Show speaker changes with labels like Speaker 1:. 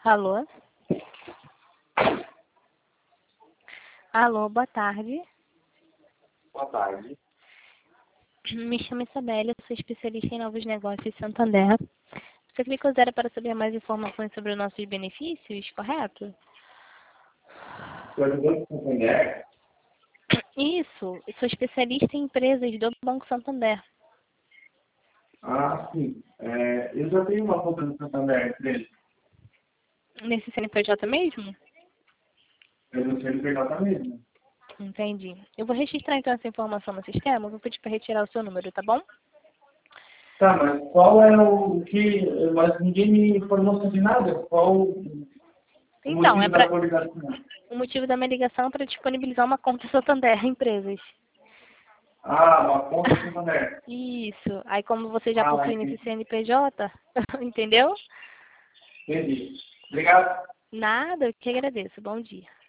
Speaker 1: Alô? Alô, boa tarde.
Speaker 2: Boa tarde.
Speaker 1: Me chamo Isabelle, eu sou especialista em novos negócios em Santander. Você clicou zero para saber mais informações sobre os nossos benefícios, correto?
Speaker 2: Estou ajudando com o Santander?
Speaker 1: Isso, eu sou especialista em empresas do Banco Santander.
Speaker 2: Ah, sim. Eu já tenho uma conta no Santander, empresa.
Speaker 1: Nesse CNPJ mesmo?
Speaker 2: Eu não sei CNPJ mesmo.
Speaker 1: Entendi. Eu vou registrar então essa informação no sistema, vou pedir para retirar o seu número, tá bom?
Speaker 2: Tá, mas qual é o que... Mas ninguém me informou sobre nada. Qual o
Speaker 1: Então,
Speaker 2: motivo da sua ligação?
Speaker 1: o motivo da minha ligação é para disponibilizar uma conta Santander Empresas.
Speaker 2: Ah, uma conta no Santander.
Speaker 1: Isso. Aí como você já
Speaker 2: Ah,
Speaker 1: possui nesse
Speaker 2: entendi.
Speaker 1: CNPJ, entendeu?
Speaker 2: Entendi. Obrigado.
Speaker 1: Nada, eu que agradeço. Bom dia.